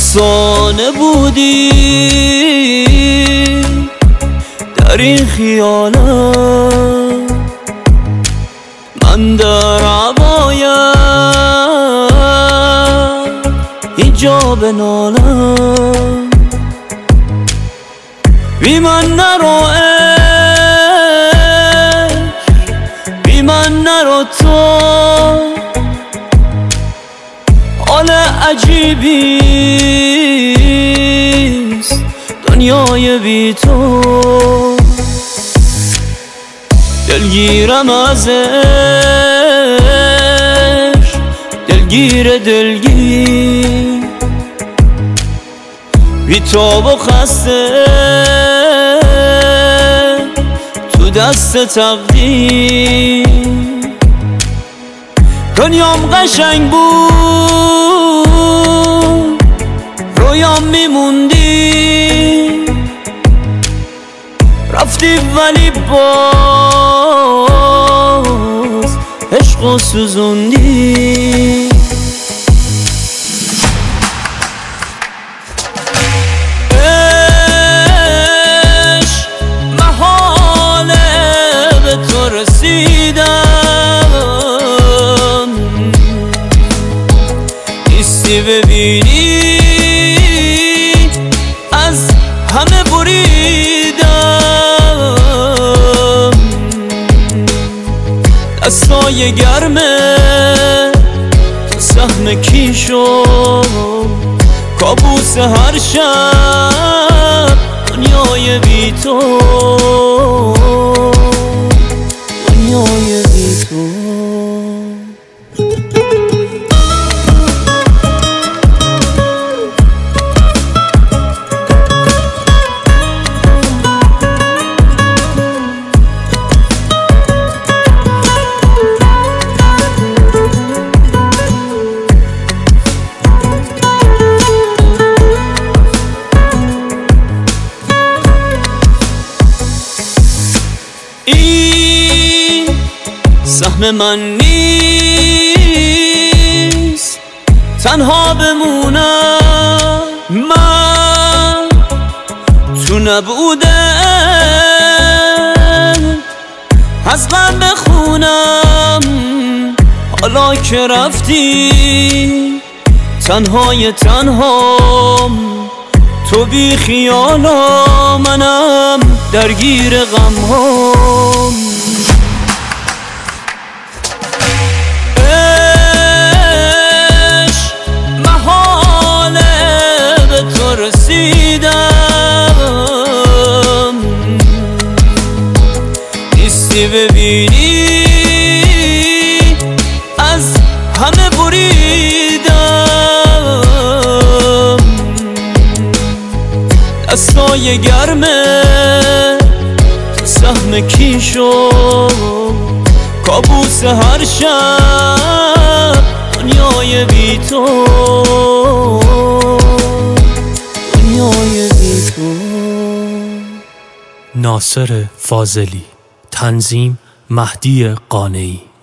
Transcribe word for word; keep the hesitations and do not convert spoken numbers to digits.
افسانه بودی در این خیالم، من در عبایم اینجا بنالم. بی من نرو عشق، بی من نرو تو، حال عجیبیست دنیای بی تو. دلگیرم ازش، دلگیر دلگیر، بی تو و خسته تو دست تقدیر. دنیام قشنگ بود، رویام میموندی، رفتی ولی باز عشقو سوزوندی. عشق محاله به تو رسیدم، نیستی ببینی از همه بریدم. دستای گرمه تو سهم کی شد، کابوس هر شب دنیای بی تو، دنیای بی تو. این سهم من نیست تنها بمونم، من تو نبودن از غم بخونم. حالا که رفتی تنهای تنهام، تو بی خیالا منم درگیر غمهام. عشق محاله به تو رسیدم، نیستی ببینی از همه بریدم. دستای گرمه تو سهم کی شد، کابوس هر شب دنیای بی تو، دنیای بی تو. ناصر فاضلی، تنظیم مهدی قانعی.